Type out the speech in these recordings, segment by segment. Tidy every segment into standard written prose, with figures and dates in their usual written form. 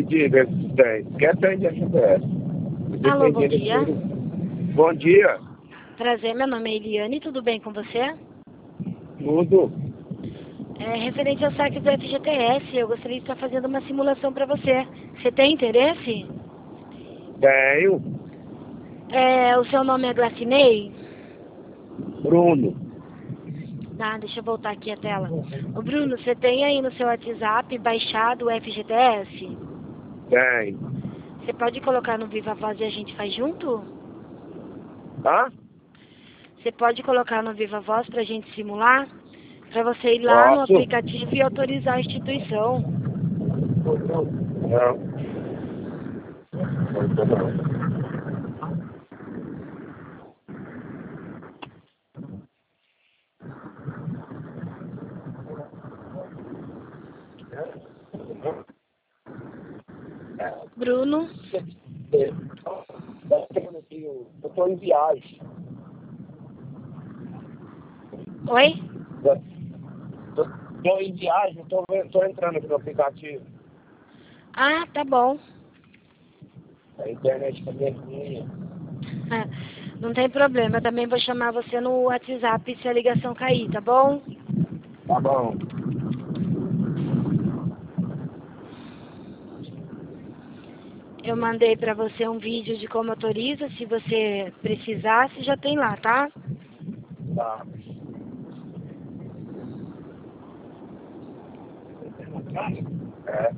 diga se tem. Quer tem de GPS. Alô, bom dia. Bom dia. Prazer, meu nome é Eliane, tudo bem com você? Tudo. Referente ao saque do FGTS, eu gostaria de estar fazendo uma simulação para você. Você tem interesse? Tenho. O seu nome é Glacinei? Bruno. Tá, deixa eu voltar aqui a tela. Ô Bruno, você tem aí no seu WhatsApp baixado o FGTS? Tem. Você pode colocar no Viva Voz e a gente faz junto? Hã? Você pode colocar no Viva Voz pra gente simular? Pra você ir lá no Posso? aplicativo e autorizar a instituição. Não. Bruno? Eu estou em viagem. Oi? Estou em viagem, estou entrando aqui no aplicativo. Ah, tá bom. A internet está bem ruim. Não tem problema, eu também vou chamar você no WhatsApp se a ligação cair, tá bom? Tá bom. Eu mandei pra você um vídeo de como autoriza, se você precisasse, já tem lá, tá? Tá. É.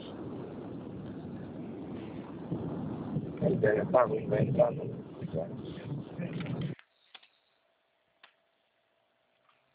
A internet está ruim, vai entrar no...